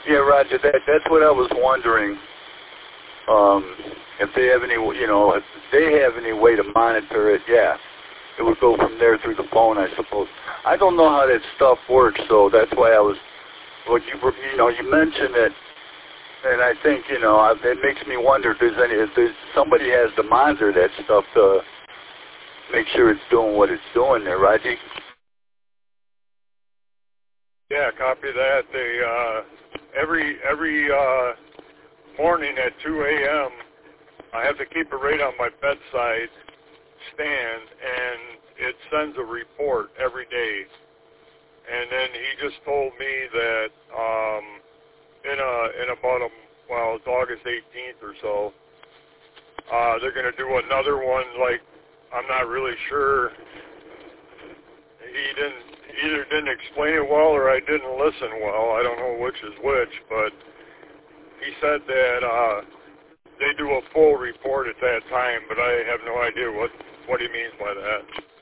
Yeah, Roger. That's what I was wondering. If they have any, if they have any way to monitor it, yeah, it would go from there through the phone, I suppose. I don't know how that stuff works, so that's why I was. What you mentioned it, and I think it makes me wonder if somebody has to monitor that stuff to make sure it's doing what it's doing there, Raji. Yeah, copy that. They every morning at 2 a.m. I have to keep it right on my bedside stand, and it sends a report every day. And then he just told me that in about it's August 18th or so, they're going to do another one. Like, I'm not really sure. He either didn't explain it well or I didn't listen well. I don't know which is which, but he said that they do a full report at that time, but I have no idea what he means by that.